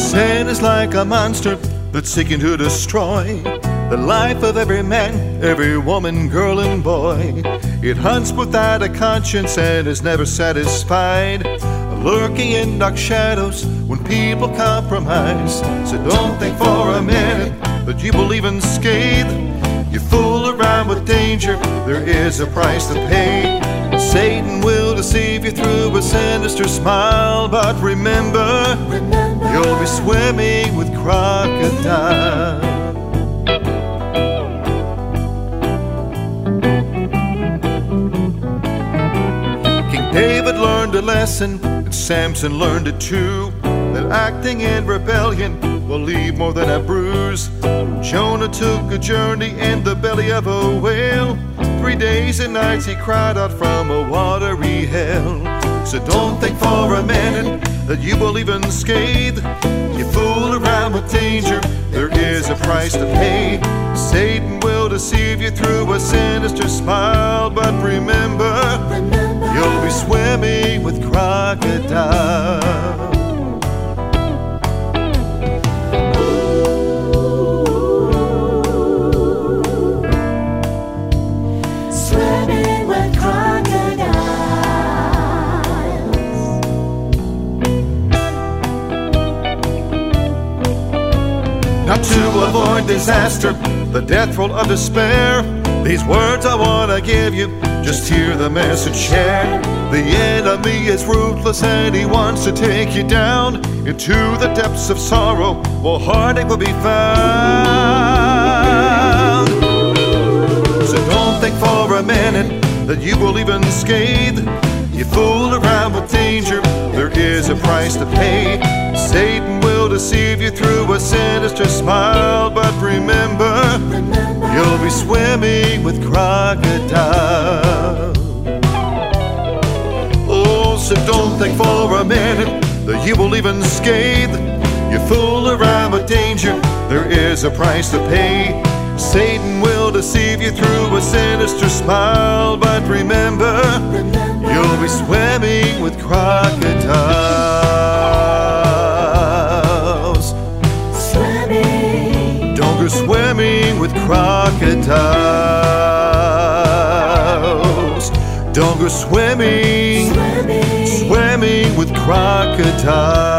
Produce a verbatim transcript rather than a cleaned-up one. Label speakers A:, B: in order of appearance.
A: Sin is like a monster that's seeking to destroy the life of every man, every woman, girl, and boy. It hunts without a conscience and is never satisfied, lurking in dark shadows when people compromise. So don't think for a minute that you believe in scathe. You fool around with danger, there is a price to pay. Satan will deceive you through a sinister smile, but remember, remember you'll be swimming with crocodiles. King David learned a lesson, and Samson learned it too, that acting in rebellion will leave more than a bruise. Jonah took a journey in the belly of a whale. Three days and nights he cried out from a watery hell. So don't think for a minute that you will even scathe. You fool around with danger, there is a price to pay. Satan will deceive you through a sinister smile, but remember, remember you'll be swimming with crocodiles. Now to avoid disaster, the death roll of despair, these words I want to give you, just hear the message shared. The enemy is ruthless and he wants to take you down into the depths of sorrow where heartache will be found. So don't think for a minute that you will even scathe. You fool around with danger, there is a price to pay. Satan will deceive you through a sinister smile, but remember, remember you'll be swimming with crocodiles. Oh, so don't think for a minute that you will even scathe. You fool around with danger, there is a price to pay. Satan will deceive you through a sinister smile, but remember, remember you'll be swimming with crocodiles. Swimming. Don't go swimming with crocodiles. Don't go swimming, swimming, swimming with crocodiles.